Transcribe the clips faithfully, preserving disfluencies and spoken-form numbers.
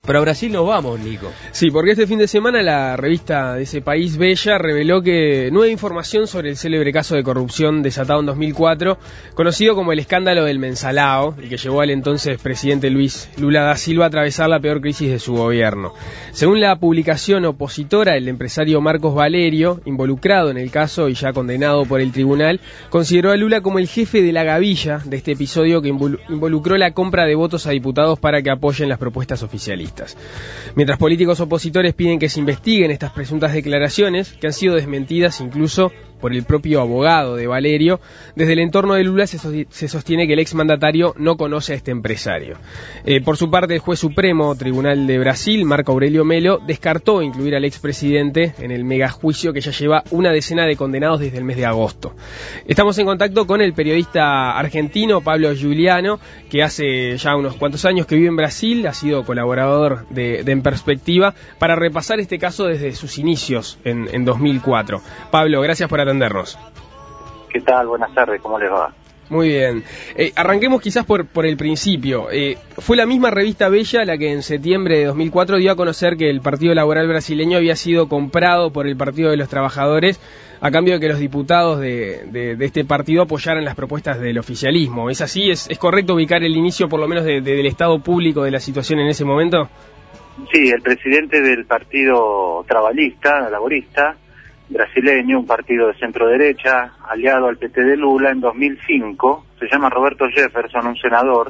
Pero a Brasil nos vamos, Nico. Sí, porque este fin de semana la revista de ese país, Bella, reveló que nueva información sobre el célebre caso de corrupción desatado en dos mil cuatro, conocido como el escándalo del Mensalao, y que llevó al entonces presidente Luis Lula da Silva a atravesar la peor crisis de su gobierno. Según la publicación opositora, el empresario Marcos Valerio, involucrado en el caso y ya condenado por el tribunal, consideró a Lula como el jefe de la gavilla de este episodio que involucró la compra de votos a diputados para que apoyen las propuestas oficialistas. Mientras políticos opositores piden que se investiguen estas presuntas declaraciones, que han sido desmentidas incluso por el propio abogado de Valerio, desde el entorno de Lula se sostiene que el exmandatario no conoce a este empresario. Eh, por su parte, el juez supremo Tribunal de Brasil, Marco Aurelio Melo, descartó incluir al expresidente en el megajuicio que ya lleva una decena de condenados desde el mes de agosto. Estamos en contacto con el periodista argentino Pablo Giuliano, que hace ya unos cuantos años que vive en Brasil, ha sido colaborador de, de En Perspectiva, para repasar este caso desde sus inicios en, en dos mil cuatro. Pablo, gracias por atendernos. ¿Qué tal? Buenas tardes, ¿cómo les va? Muy bien. Eh, arranquemos quizás por, por el principio. Eh, fue la misma revista Bella la que en septiembre de dos mil cuatro dio a conocer que el Partido Laboral Brasileño había sido comprado por el Partido de los Trabajadores a cambio de que los diputados de, de, de este partido apoyaran las propuestas del oficialismo. ¿Es así? ¿Es, es correcto ubicar el inicio por lo menos de, de, del estado público de la situación en ese momento? Sí, el presidente del Partido Trabalhista, Laborista, brasileño, un partido de centro-derecha, aliado al P T de Lula, en dos mil cinco, se llama Roberto Jefferson, un senador,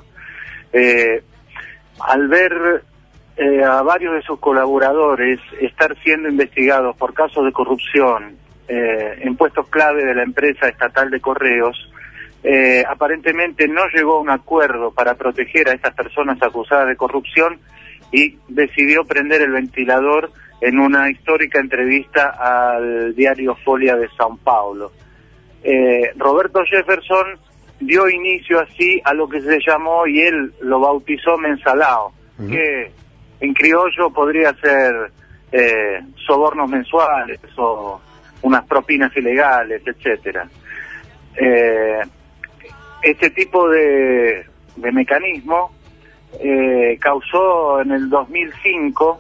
eh, al ver eh, a varios de sus colaboradores estar siendo investigados por casos de corrupción eh, en puestos clave de la empresa estatal de correos, eh, aparentemente no llegó a un acuerdo para proteger a estas personas acusadas de corrupción y decidió prender el ventilador en una histórica entrevista al diario Folha de São Paulo. Eh, Roberto Jefferson dio inicio así a lo que se llamó, y él lo bautizó, Mensalao, uh-huh. que en criollo podría ser eh, sobornos mensuales o unas propinas ilegales, etcétera. Eh, este tipo de, de mecanismo eh, causó en el dos mil cinco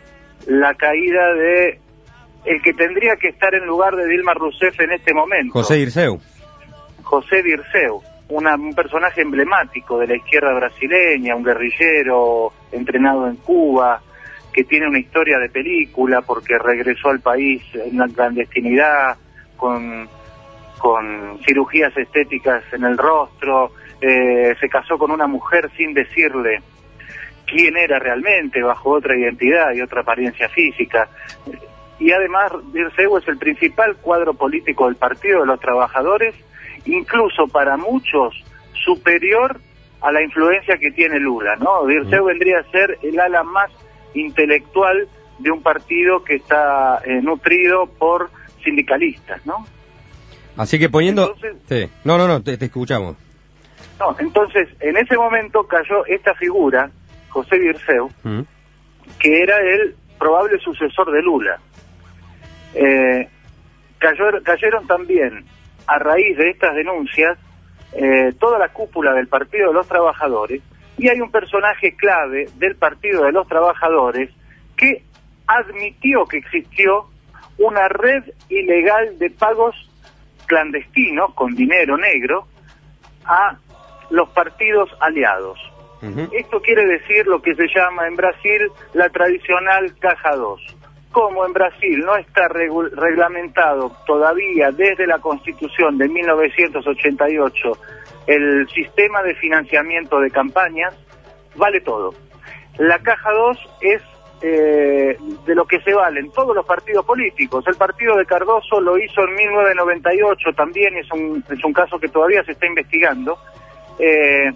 la caída de el que tendría que estar en lugar de Dilma Rousseff en este momento. José Dirceu. José Dirceu, una, un personaje emblemático de la izquierda brasileña, un guerrillero entrenado en Cuba, que tiene una historia de película porque regresó al país en la clandestinidad, con, con cirugías estéticas en el rostro, eh, se casó con una mujer sin decirle quién era realmente, bajo otra identidad y otra apariencia física. Y además Dirceu es el principal cuadro político del Partido de los Trabajadores, incluso para muchos superior a la influencia que tiene Lula, ¿no? Dirceu vendría a ser el ala más intelectual de un partido que está eh, nutrido por sindicalistas, ¿no? Así que poniendo... Entonces, sí. No, no, no, te, te escuchamos. No, entonces, en ese momento cayó esta figura, José Dirceu, mm. que era el probable sucesor de Lula. Eh, cayó, cayeron también, a raíz de estas denuncias, eh, toda la cúpula del Partido de los Trabajadores, y hay un personaje clave del Partido de los Trabajadores que admitió que existió una red ilegal de pagos clandestinos con dinero negro a los partidos aliados. Uh-huh. Esto quiere decir lo que se llama en Brasil la tradicional caja dos. Como en Brasil no está regu- reglamentado todavía desde la Constitución de mil novecientos ochenta y ocho el sistema de financiamiento de campañas, vale todo. La caja dos es eh, de lo que se valen todos los partidos políticos. El partido de Cardoso lo hizo en mil novecientos noventa y ocho, también es un, es un caso que todavía se está investigando. Eh,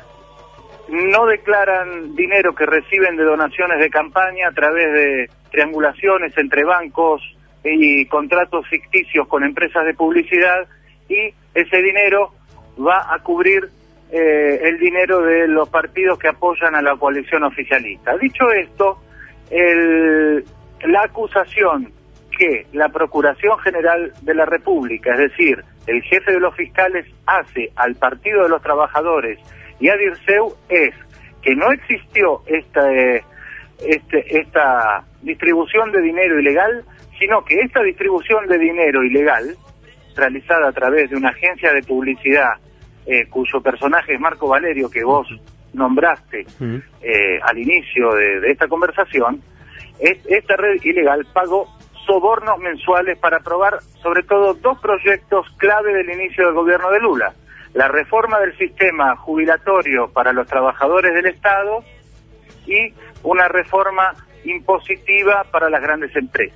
no declaran dinero que reciben de donaciones de campaña a través de triangulaciones entre bancos y contratos ficticios con empresas de publicidad, y ese dinero va a cubrir eh, el dinero de los partidos que apoyan a la coalición oficialista. Dicho esto, el, la acusación que la Procuración General de la República, es decir, el jefe de los fiscales, hace al Partido de los Trabajadores y a Dirceu es que no existió esta, eh, este, esta distribución de dinero ilegal, sino que esta distribución de dinero ilegal, realizada a través de una agencia de publicidad, eh, cuyo personaje es Marco Valerio, que vos nombraste eh, al inicio de, de esta conversación, es, esta red ilegal pagó sobornos mensuales para aprobar sobre todo dos proyectos clave del inicio del gobierno de Lula: la reforma del sistema jubilatorio para los trabajadores del Estado y una reforma impositiva para las grandes empresas.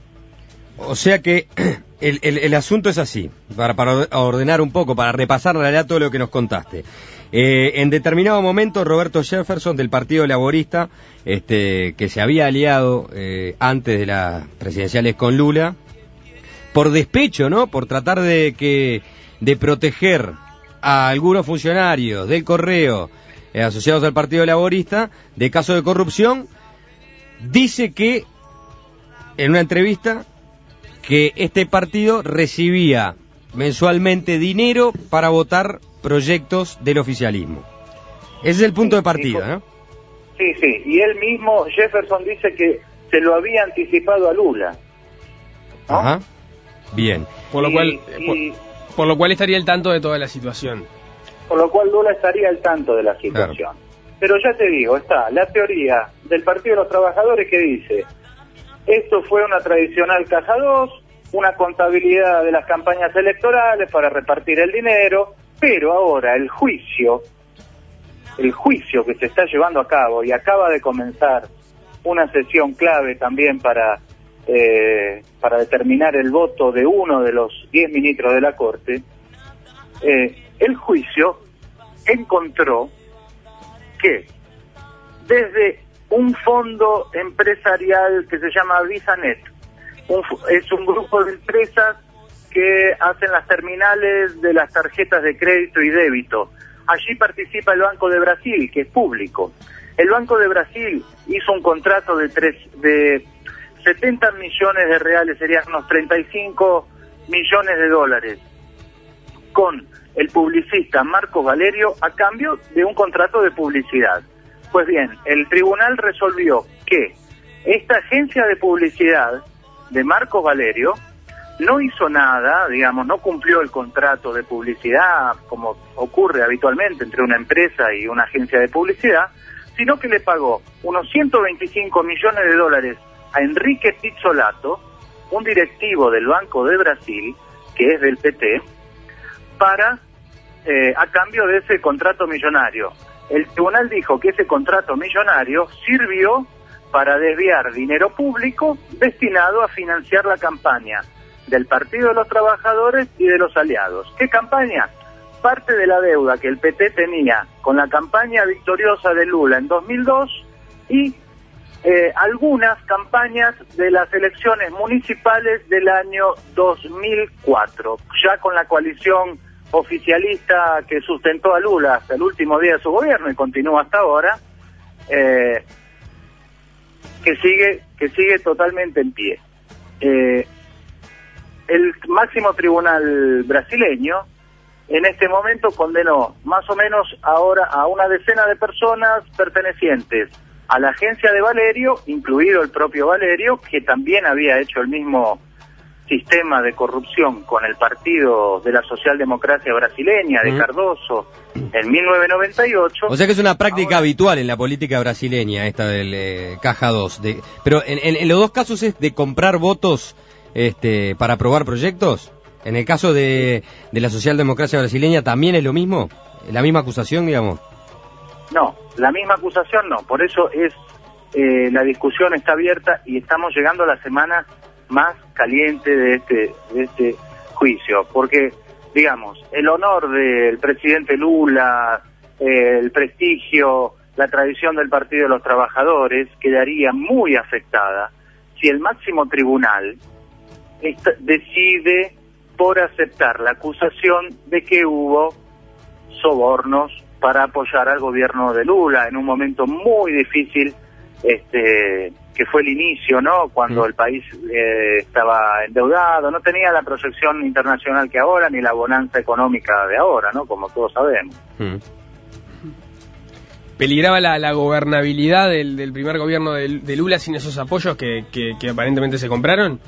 O sea que el, el, el asunto es así, para, para ordenar un poco, para repasar en realidad todo lo que nos contaste. Eh, en determinado momento, Roberto Jefferson, del Partido Laborista, este, que se había aliado eh, antes de las presidenciales con Lula, por despecho, ¿no? Por tratar de que de proteger a algunos funcionarios del Correo eh, asociados al Partido Laborista de casos de corrupción, dice que, en una entrevista, que este partido recibía mensualmente dinero para votar proyectos del oficialismo. Ese es el punto de partida, ¿no? Sí, sí, y él mismo, Jefferson, dice que se lo había anticipado a Lula, ¿no? Ajá, bien. Por lo y, cual, y, por, por lo cual estaría al tanto de toda la situación. Por lo cual Lula estaría al tanto de la situación. Claro. Pero ya te digo, está la teoría del Partido de los Trabajadores que dice: esto fue una tradicional caja dos, una contabilidad de las campañas electorales para repartir el dinero, pero ahora el juicio, el juicio que se está llevando a cabo, y acaba de comenzar una sesión clave también para, eh, para determinar el voto de uno de los diez ministros de la Corte, eh, el juicio encontró que desde un fondo empresarial que se llama VisaNet, un, es un grupo de empresas que hacen las terminales de las tarjetas de crédito y débito. Allí participa el Banco de Brasil, que es público. El Banco de Brasil hizo un contrato de, tres, de setenta millones de reales, serían unos treinta y cinco millones de dólares, con el publicista Marco Valerio a cambio de un contrato de publicidad. Pues bien, el tribunal resolvió que esta agencia de publicidad de Marco Valerio no hizo nada, digamos, no cumplió el contrato de publicidad como ocurre habitualmente entre una empresa y una agencia de publicidad, sino que le pagó unos ciento veinticinco millones de dólares a Enrique Pizzolato, un directivo del Banco de Brasil, que es del P T, para eh, a cambio de ese contrato millonario. El tribunal dijo que ese contrato millonario sirvió para desviar dinero público destinado a financiar la campaña del Partido de los Trabajadores y de los aliados. ¿Qué campaña? Parte de la deuda que el P T tenía con la campaña victoriosa de Lula en dos mil dos y eh, algunas campañas de las elecciones municipales del año dos mil cuatro, ya con la coalición oficialista que sustentó a Lula hasta el último día de su gobierno y continúa hasta ahora, eh, que sigue que sigue totalmente en pie. Eh, el máximo tribunal brasileño en este momento condenó más o menos ahora a una decena de personas pertenecientes a la agencia de Valerio, incluido el propio Valerio, que también había hecho el mismo sistema de corrupción con el Partido de la Socialdemocracia Brasileña de Cardoso en mil novecientos noventa y ocho. O sea que es una práctica ahora habitual en la política brasileña esta del eh, caja dos. De, pero en, en, en los dos casos es de comprar votos este, para aprobar proyectos. En el caso de, de la Socialdemocracia Brasileña también es lo mismo, la misma acusación, digamos. No, la misma acusación no. Por eso es eh, la discusión está abierta y estamos llegando a la semana más caliente de este de este juicio, porque digamos el honor del presidente Lula, eh, el prestigio, la tradición del Partido de los Trabajadores quedaría muy afectada si el máximo tribunal esta, decide por aceptar la acusación de que hubo sobornos para apoyar al gobierno de Lula en un momento muy difícil, este que fue el inicio, ¿no? Cuando el país eh, estaba endeudado, no tenía la proyección internacional que ahora, ni la bonanza económica de ahora, ¿no? Como todos sabemos. ¿Peligraba la, la gobernabilidad del, del primer gobierno de, de Lula sin esos apoyos que, que, que aparentemente se compraron?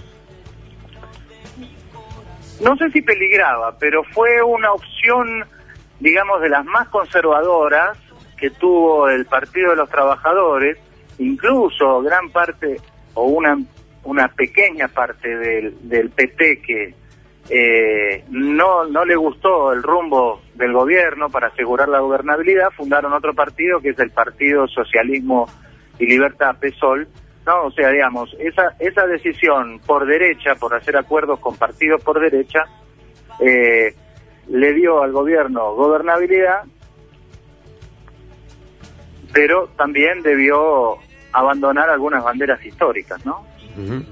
No sé si peligraba, pero fue una opción, digamos, de las más conservadoras que tuvo el Partido de los Trabajadores. Incluso gran parte, o una, una pequeña parte del, del P T que eh, no, no le gustó el rumbo del gobierno para asegurar la gobernabilidad, fundaron otro partido que es el Partido Socialismo y Libertad, PSOL. No, o sea, digamos, esa esa decisión por derecha, por hacer acuerdos con partidos por derecha, eh, le dio al gobierno gobernabilidad, pero también debió abandonar algunas banderas históricas, ¿no? Uh-huh.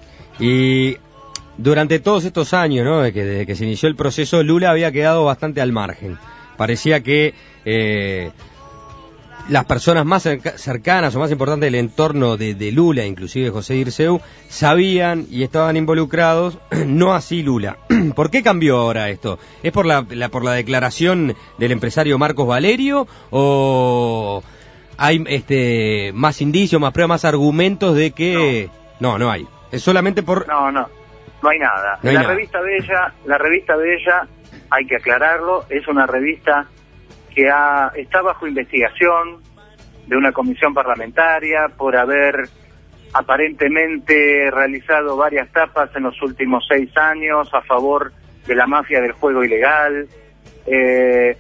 Y durante todos estos años, ¿no?, de que, desde que se inició el proceso, Lula había quedado bastante al margen. Parecía que eh, las personas más cercanas o más importantes del entorno de, de Lula, inclusive José Dirceu, sabían y estaban involucrados, no así Lula. ¿Por qué cambió ahora esto? ¿Es por la, la por la declaración del empresario Marcos Valerio o hay este más indicios, más pruebas, más argumentos de que no, no, no hay? Es solamente por no, no, no hay nada. No hay la nada. revista Bella, la revista Bella, hay que aclararlo, es una revista que ha, está bajo investigación de una comisión parlamentaria por haber aparentemente realizado varias tapas en los últimos seis años a favor de la mafia del juego ilegal. Eh,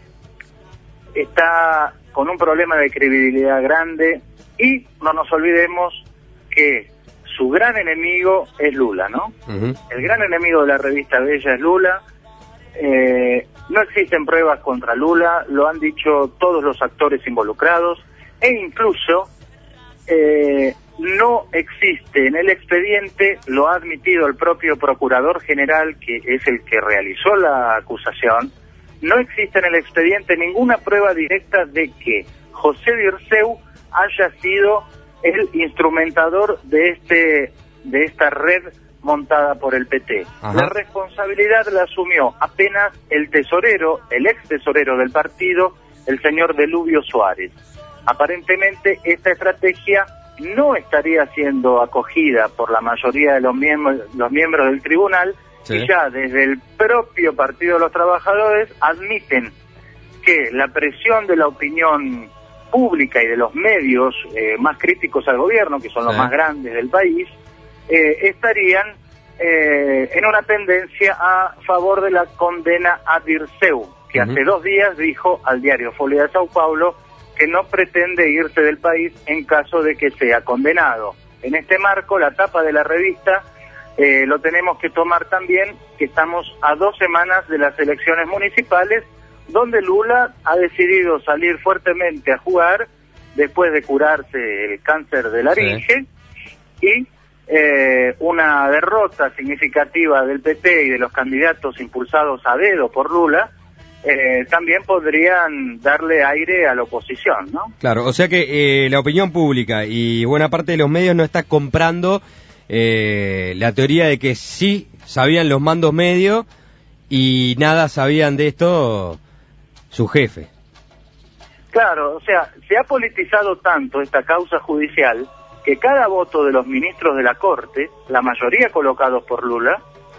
está con un problema de credibilidad grande y no nos olvidemos que su gran enemigo es Lula, ¿no? Uh-huh. El gran enemigo de la revista Bella es Lula. Eh, no existen pruebas contra Lula, lo han dicho todos los actores involucrados, e incluso eh, no existe en el expediente, lo ha admitido el propio Procurador General, que es el que realizó la acusación, no existe en el expediente ninguna prueba directa de que José Dirceu haya sido el instrumentador de este de esta red montada por el P T. Ajá. La responsabilidad la asumió apenas el tesorero, el ex tesorero del partido, el señor Delubio Suárez. Aparentemente esta estrategia no estaría siendo acogida por la mayoría de los miembros, los miembros del tribunal, sí. Y ya desde el propio Partido de los Trabajadores admiten que la presión de la opinión pública y de los medios eh, más críticos al gobierno, que son los sí. más grandes del país, Eh, estarían eh, en una tendencia a favor de la condena a Dirceu, que uh-huh. hace dos días dijo al diario Folha de Sao Paulo que no pretende irse del país en caso de que sea condenado. En este marco, la tapa de la revista eh, lo tenemos que tomar también, que estamos a dos semanas de las elecciones municipales, donde Lula ha decidido salir fuertemente a jugar después de curarse el cáncer de laringe, sí. y Eh, una derrota significativa del P T y de los candidatos impulsados a dedo por Lula, eh, también podrían darle aire a la oposición, ¿no? Claro, o sea que eh, la opinión pública y buena parte de los medios no está comprando eh, la teoría de que sí sabían los mandos medios y nada sabían de esto su jefe. Claro, o sea, se ha politizado tanto esta causa judicial que cada voto de los ministros de la Corte, la mayoría colocados por Lula,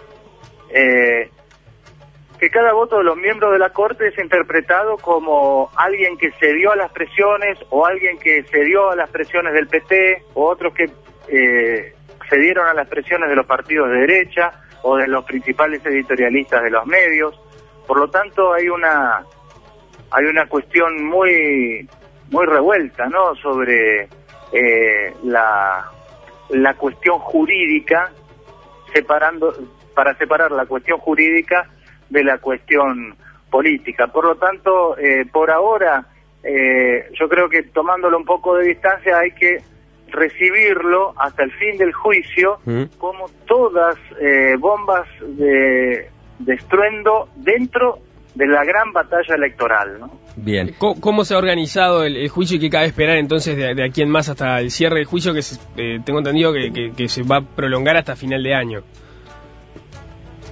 eh, que cada voto de los miembros de la Corte es interpretado como alguien que cedió a las presiones, o alguien que cedió a las presiones del P T, o otros que eh, cedieron a las presiones de los partidos de derecha, o de los principales editorialistas de los medios. Por lo tanto, hay una hay una cuestión muy muy revuelta, ¿no?, sobre Eh, la la cuestión jurídica, separando para separar la cuestión jurídica de la cuestión política. Por lo tanto, eh, por ahora, eh, yo creo que tomándolo un poco de distancia hay que recibirlo hasta el fin del juicio ¿Mm? como todas eh, bombas de, de estruendo dentro de la gran batalla electoral, ¿no? Bien. ¿Cómo, cómo se ha organizado el, el juicio y qué cabe esperar entonces de, de aquí en más hasta el cierre del juicio, que se, eh, tengo entendido que, que, que se va a prolongar hasta final de año?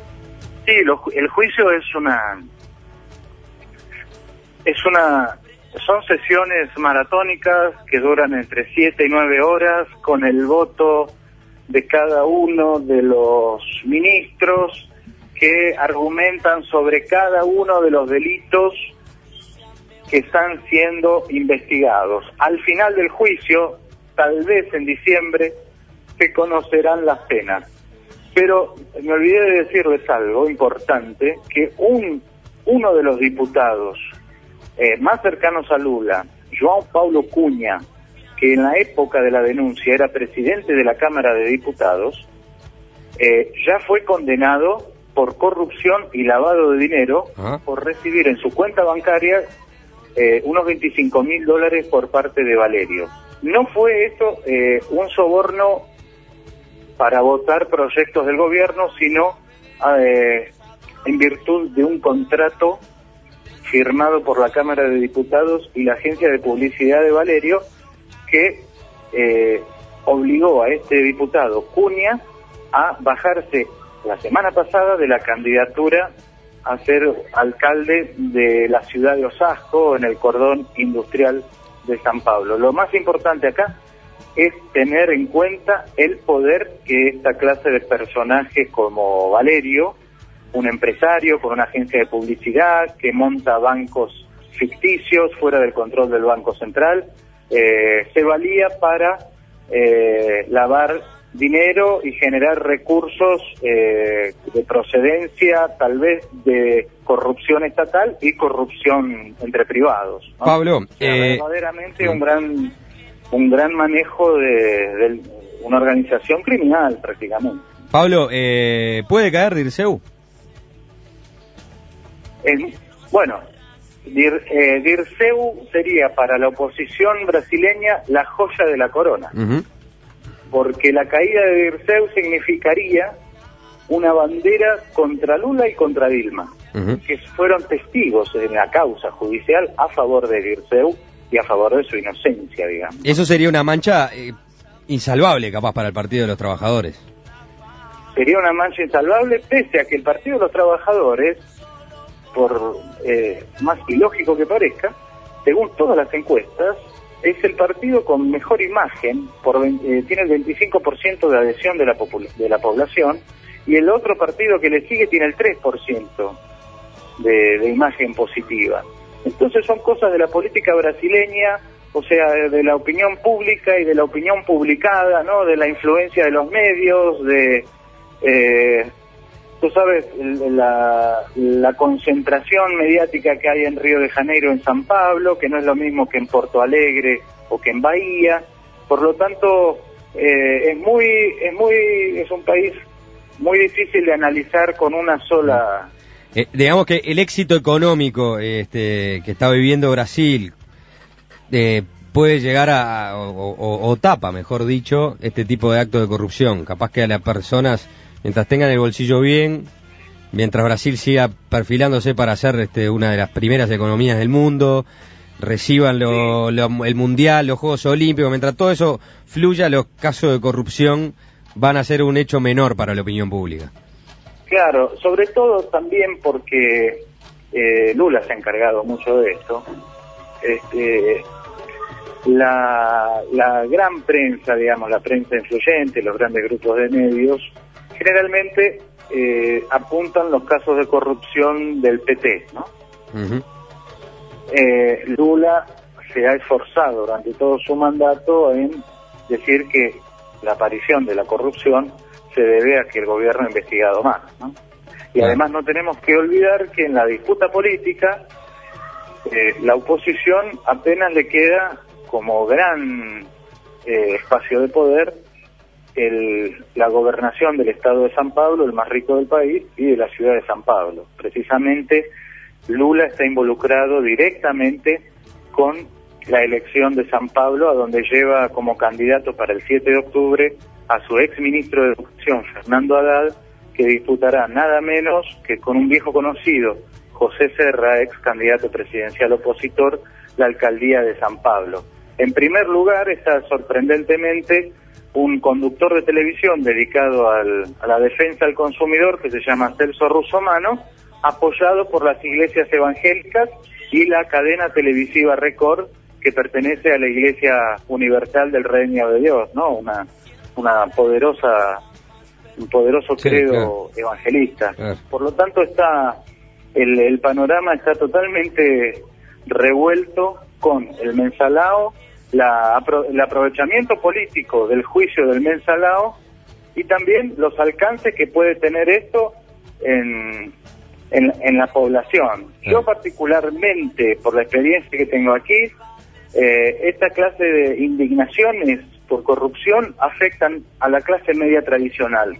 Sí, lo, el juicio es una es una son sesiones maratónicas que duran entre siete y nueve horas, con el voto de cada uno de los ministros que argumentan sobre cada uno de los delitos que están siendo investigados. Al final del juicio, tal vez en diciembre, se conocerán las penas. Pero me olvidé de decirles algo importante, que un uno de los diputados eh, más cercanos a Lula, João Paulo Cunha, que en la época de la denuncia era presidente de la Cámara de Diputados, eh, ya fue condenado por corrupción y lavado de dinero, ¿ah?, por recibir en su cuenta bancaria eh, unos veinticinco mil dólares por parte de Valerio. No fue esto eh, un soborno para votar proyectos del gobierno, sino eh, en virtud de un contrato firmado por la Cámara de Diputados y la agencia de publicidad de Valerio, que eh, obligó a este diputado Cunha a bajarse la semana pasada de la candidatura a ser alcalde de la ciudad de Osasco, en el cordón industrial de San Pablo. Lo más importante acá es tener en cuenta el poder que esta clase de personajes como Valerio, un empresario con una agencia de publicidad que monta bancos ficticios fuera del control del Banco Central, eh, se valía para eh, lavar dinero y generar recursos eh, de procedencia, tal vez de corrupción estatal y corrupción entre privados, ¿no? Pablo, o sea, eh, verdaderamente un gran un gran manejo de, de una organización criminal prácticamente. Pablo, eh, ¿puede caer Dirceu? Eh, bueno, Dir, eh, Dirceu sería para la oposición brasileña la joya de la corona. Uh-huh. Porque la caída de Dirceu significaría una bandera contra Lula y contra Dilma, uh-huh, que fueron testigos en la causa judicial a favor de Dirceu y a favor de su inocencia, digamos. Eso sería una mancha eh, insalvable, capaz, para el Partido de los Trabajadores. Sería una mancha insalvable, pese a que el Partido de los Trabajadores, por eh, más ilógico que parezca, según todas las encuestas, es el partido con mejor imagen, por, eh, tiene el veinticinco por ciento de adhesión de la, popul- de la población, y el otro partido que le sigue tiene el tres por ciento de, de imagen positiva. Entonces son cosas de la política brasileña, o sea, de, de la opinión pública y de la opinión publicada, ¿no? De la influencia de los medios, de... Eh, tú sabes, la, la concentración mediática que hay en Río de Janeiro, en San Pablo, que no es lo mismo que en Porto Alegre o que en Bahía. Por lo tanto, eh, es muy, es muy, es un país muy difícil de analizar con una sola. Eh, digamos que el éxito económico este, que está viviendo Brasil eh, puede llegar a, o, o, o tapa, mejor dicho, este tipo de actos de corrupción. Capaz que a las personas, mientras tengan el bolsillo bien, mientras Brasil siga perfilándose para ser este, una de las primeras economías del mundo, reciban lo, sí. lo, el Mundial, los Juegos Olímpicos, mientras todo eso fluya, los casos de corrupción van a ser un hecho menor para la opinión pública. Claro, sobre todo también porque eh, Lula se ha encargado mucho de esto. Este, la, la gran prensa, digamos, la prensa influyente, los grandes grupos de medios, generalmente eh, apuntan los casos de corrupción del P T, ¿no? Uh-huh. Eh, Lula se ha esforzado durante todo su mandato en decir que la aparición de la corrupción se debe a que el gobierno ha investigado más, ¿no? Y uh-huh. además no tenemos que olvidar que en la disputa política eh, la oposición apenas le queda como gran eh, espacio de poder El, la gobernación del estado de San Pablo, el más rico del país, y de la ciudad de San Pablo. Precisamente Lula está involucrado directamente con la elección de San Pablo, a donde lleva como candidato para el siete de octubre a su ex ministro de Educación, Fernando Haddad, que disputará nada menos que con un viejo conocido, José Serra, ex candidato presidencial opositor, la alcaldía de San Pablo. En primer lugar está sorprendentemente un conductor de televisión dedicado al, a la defensa del consumidor, que se llama Celso Russomano, apoyado por las iglesias evangélicas y la cadena televisiva Record, que pertenece a la Iglesia Universal del Reino de Dios, ¿no? Una, una poderosa, un poderoso sí, credo claro. evangelista. Claro. Por lo tanto, está el, el panorama está totalmente revuelto con el mensalao, la, el aprovechamiento político del juicio del mensalao y también los alcances que puede tener esto en, en, en la población. Yo particularmente, por la experiencia que tengo aquí, eh, esta clase de indignaciones por corrupción afectan a la clase media tradicional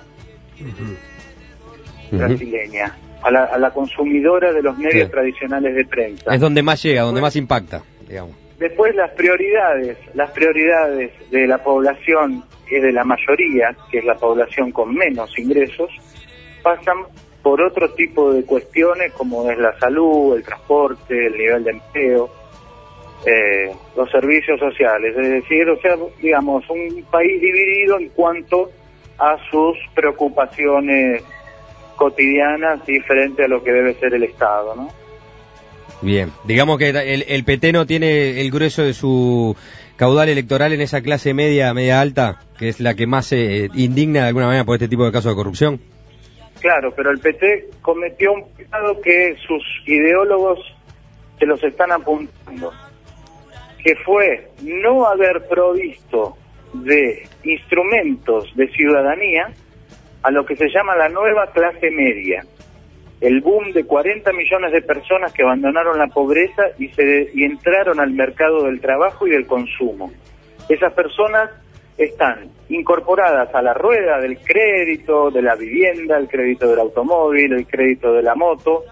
uh-huh. brasileña, a la, a la consumidora de los medios sí. tradicionales de prensa. Es donde más llega, donde más impacta, digamos. Después las prioridades, las prioridades de la población y de la mayoría, que es la población con menos ingresos, pasan por otro tipo de cuestiones como es la salud, el transporte, el nivel de empleo, eh, los servicios sociales. Es decir, o sea, digamos, un país dividido en cuanto a sus preocupaciones cotidianas diferente a lo que debe ser el Estado, ¿no? Bien, digamos que el, el P T no tiene el grueso de su caudal electoral en esa clase media, media alta, que es la que más se eh, indigna de alguna manera por este tipo de casos de corrupción. Claro, pero el P T cometió un pecado que sus ideólogos se los están apuntando, que fue no haber provisto de instrumentos de ciudadanía a lo que se llama la nueva clase media. El boom de cuarenta millones de personas que abandonaron la pobreza y, se, y entraron al mercado del trabajo y del consumo. Esas personas están incorporadas a la rueda del crédito, de la vivienda, el crédito del automóvil, el crédito de la moto,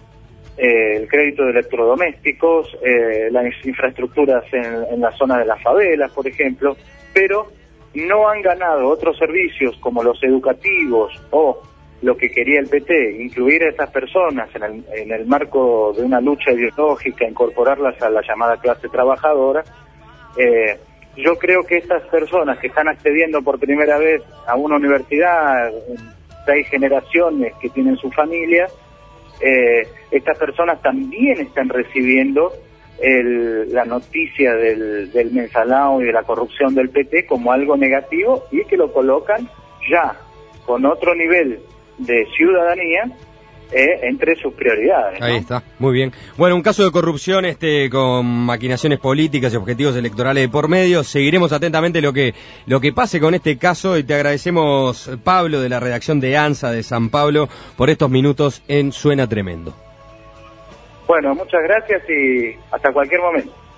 eh, el crédito de electrodomésticos, eh, las infraestructuras en, en la zona de las favelas, por ejemplo, pero no han ganado otros servicios como los educativos o lo que quería el P T, incluir a esas personas en el, en el marco de una lucha ideológica, incorporarlas a la llamada clase trabajadora. Eh, yo creo que estas personas que están accediendo por primera vez a una universidad, seis generaciones que tienen su familia, eh, estas personas también están recibiendo el, la noticia del, del mensalao y de la corrupción del P T como algo negativo y que lo colocan ya con otro nivel de ciudadanía eh, entre sus prioridades, ¿no? Ahí está, muy bien. Bueno, un caso de corrupción este con maquinaciones políticas y objetivos electorales de por medio. Seguiremos atentamente lo que lo que pase con este caso y te agradecemos, Pablo, de la redacción de ANSA de San Pablo, por estos minutos en Suena Tremendo. Bueno, muchas gracias y hasta cualquier momento.